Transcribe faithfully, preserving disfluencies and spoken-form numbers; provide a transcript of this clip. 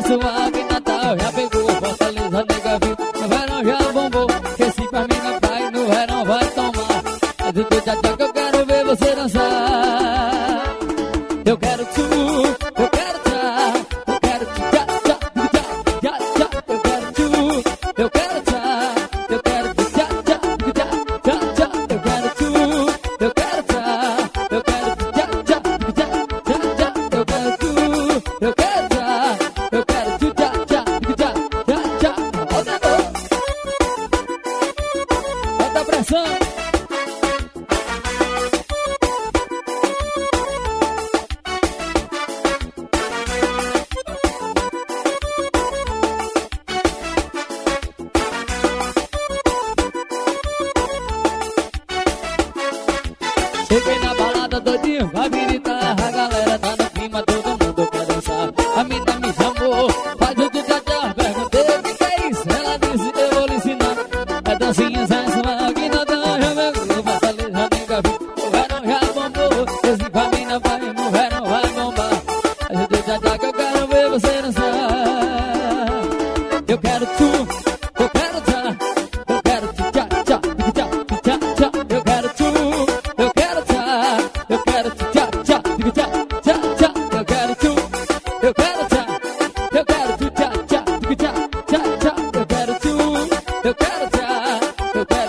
suave, Natal já pegou, Fortaleza, nega, viu? No verão já bombou, Recife, a mina praia, no verão vai tomar. É do teu tchá-tchá que eu quero ver você dançar. Eu quero tu, eu quero tchá, eu quero tchá, tchá, tchá, tchá, tchá. Eu quero tu, eu quero tchá, eu quero tchá, tchá, tchá, tchá, tchá. Eu quero tu, eu quero tchá, eu quero tchá, tchá, tchá, tchá, tchá. Eu quero tu, eu quero tchá, eu quero tchá, tchá, tchá, tchá, tchá. Roda a mão, bota a pressão. Cheguei na balada doidinho, vai gritar, a galera tá no clima, todo mundo quer dançar. A mina me chamou, faz o tchá-tchá, perguntei o que que é isso, ela disse eu vou lhe ensinar. É dancinha sensual que não dá, já pegou, Fortaleza, nega, viu? O verão já bombou, Recife, a mina vai, no verão vai bombar. Faz o tchá-tchá que eu quero ver você dançar. Eu quero tu, eu quero tchá, eu quero tchá, tchá, tchá, tchá, tchá. Eu quero tu, eu quero tchá, eu quero tchá, tchá, tchá, tchá, tchá. Eu quero tu, eu quero tchá, eu quero tchá, tchá, tchá, tchá, tchá. Eu quero tu, eu quero tchá, eu quero